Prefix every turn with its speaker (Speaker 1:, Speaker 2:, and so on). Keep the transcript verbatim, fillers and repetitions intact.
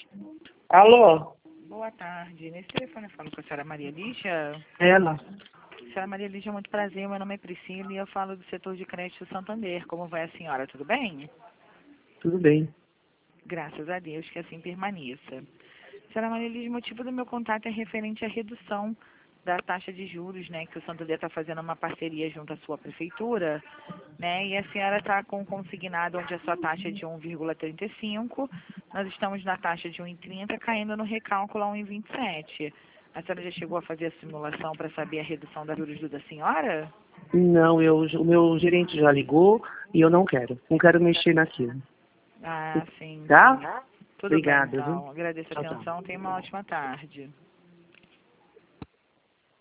Speaker 1: Alô?
Speaker 2: Boa tarde. Nesse telefone eu falo com a senhora Maria Lígia.
Speaker 1: Ela?
Speaker 2: Senhora Maria Lígia, muito prazer. Meu nome é Priscila e eu falo do setor de crédito Santander. Como vai a senhora? Tudo bem?
Speaker 1: Tudo bem.
Speaker 2: Graças a Deus que assim permaneça. Senhora Maria Lígia, o motivo do meu contato é referente à redução da taxa de juros, né, que o Santander está fazendo uma parceria junto à sua prefeitura, né, e a senhora está com um consignado onde a sua taxa é de um vírgula trinta e cinco, nós estamos na taxa de um vírgula trinta, caindo no recálculo a um vírgula vinte e sete. A senhora já chegou a fazer a simulação para saber a redução da juros da senhora?
Speaker 1: Não, eu, o meu gerente já ligou e eu não quero. Não quero mexer naquilo.
Speaker 2: Ah, sim.
Speaker 1: Tá?
Speaker 2: Sim. Tudo
Speaker 1: Obrigada,
Speaker 2: bem,
Speaker 1: viu?
Speaker 2: então. Agradeço a
Speaker 1: Tchau, tchau.
Speaker 2: atenção. Tenha uma ótima tarde.